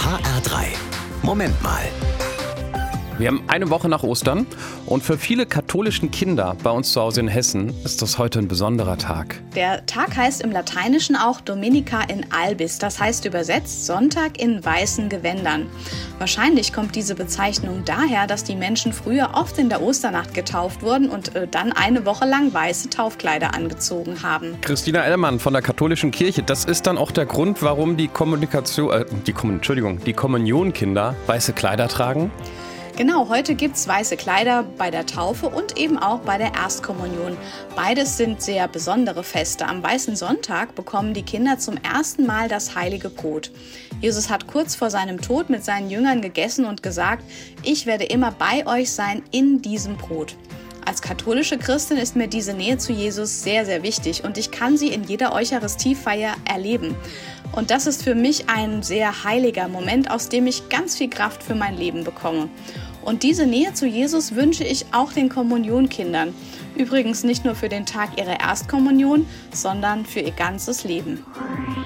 HR3. Moment mal. Wir haben eine Woche nach Ostern und für viele katholischen Kinder bei uns zu Hause in Hessen ist das heute ein besonderer Tag. Der Tag heißt im Lateinischen auch Dominica in albis, das heißt übersetzt Sonntag in weißen Gewändern. Wahrscheinlich kommt diese Bezeichnung daher, dass die Menschen früher oft in der Osternacht getauft wurden und dann eine Woche lang weiße Taufkleider angezogen haben. Christina Ellmann von der katholischen Kirche, das ist dann auch der Grund, warum die Kommunionkinder weiße Kleider tragen? Genau, heute gibt's weiße Kleider bei der Taufe und eben auch bei der Erstkommunion. Beides sind sehr besondere Feste. Am Weißen Sonntag bekommen die Kinder zum ersten Mal das heilige Brot. Jesus hat kurz vor seinem Tod mit seinen Jüngern gegessen und gesagt: Ich werde immer bei euch sein in diesem Brot. Als katholische Christin ist mir diese Nähe zu Jesus sehr, sehr wichtig und ich kann sie in jeder Eucharistiefeier erleben. Und das ist für mich ein sehr heiliger Moment, aus dem ich ganz viel Kraft für mein Leben bekomme. Und diese Nähe zu Jesus wünsche ich auch den Kommunionkindern. Übrigens nicht nur für den Tag ihrer Erstkommunion, sondern für ihr ganzes Leben.